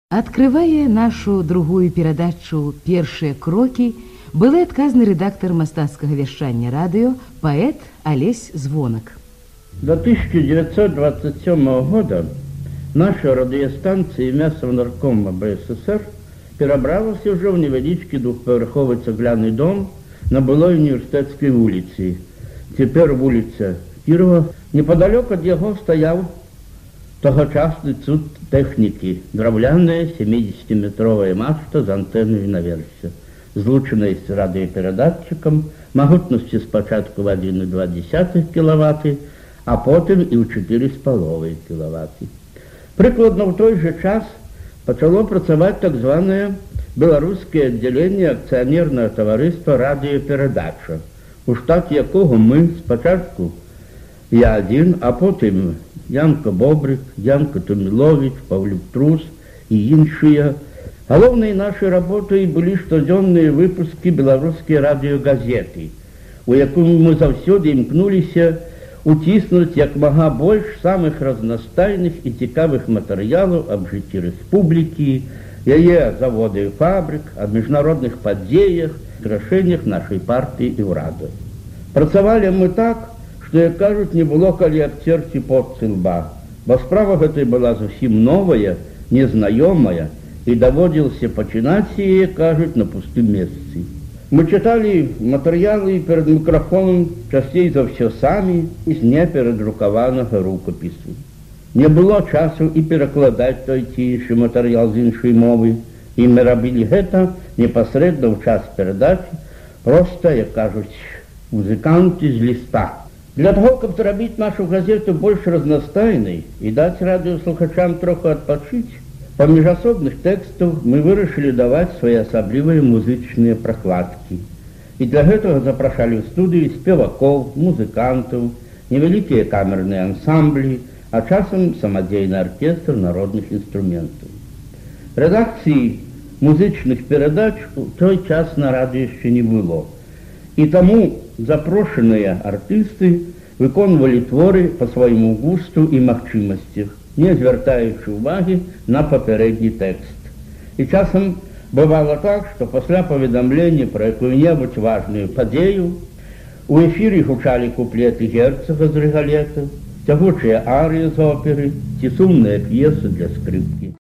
Открывая нашу другую перадачу «Першие кроки», былы адказны рэдактор мастацкага вяшчання радыё, паэт Алесь Звонак. До 1927 года наша радыёстанцыя Мясавнаркома БССР перабралася ўжо ў невялічкі двухпавярховы цагляны дом на былой універсітэцкай вуліцы. Цяпер вуліца Кірова. Непадалёк ад яго стаяў тогочасны цуд тэхнікі, драўляная 70-метровая мачта з антэннай наверсе, злучаная з радыёперадатчыкам, магутнасці спачатку в 1,2 кВт, а потым і ў 4,5 кВт. Прыкладна ў той жа час пачало працаваць так званае беларускае аддзяленне акцыянернага таварыства радыёперадача, у штат якога мы спачатку я адзін, а потым Янка Бобрик, Янка Тумілович, Павлюк Трус і іншыя. Галоўнай нашай работай былі штодзённыя выпускі беларускія радыёгазеты, у якую мы заўсёды імкнуліся уціснуць як мага больш самых разнастайных і цікавых матэрыялаў аб жыцці рэспублікі, яе заводы і фабрык, аб міжнародных падзеях, рашэннях нашай партыі і ўрада. Працавалі мы так, што, як кажуць, не было калі абцерці пот з лба, бо справа гэтай была зусім новая, незнаёмая, і даводзілася пачынаць яе, кажуць, на пустым месцы. Мы чыталі матэрыялы перад мікрафонам часцей за ўсё самі і з неперадрукаванага рукапісу. Не было часу і перакладаць той ці іншы матэрыял з іншай мовы, і мы рабілі гэта непасрэдна ў час перадачы, проста, як кажуць, музыканты з ліста. Для того, каб зрабіць нашу газету больш разнастайнай і даць радыёслухачам троху адпачыць, паміж асобных тэкстаў мы вырашылі даваць своеасаблівыя музычныя пракладкі. І для гэтага запрашалі ў студыю спевакоў, музыкантаў, невялікія камерныя ансамблі, а часам самадзейны аркестр народных інструментаў. Рэдакцыі музычных перадач у той час на радыё яшчэ не было. І таму запрошаныя артысты выконвалі творы па свайму густу і магчымасцях, не звяртаючы ўвагі на папярэдні тэкст. І часам бывала так, што пасля паведамлення пра якую-небудзь важную падзею у эфіры гучалі куплеты герцага з рыгалета, цягучыя арыі з оперы ці сумныя п'есы для скрыпкі.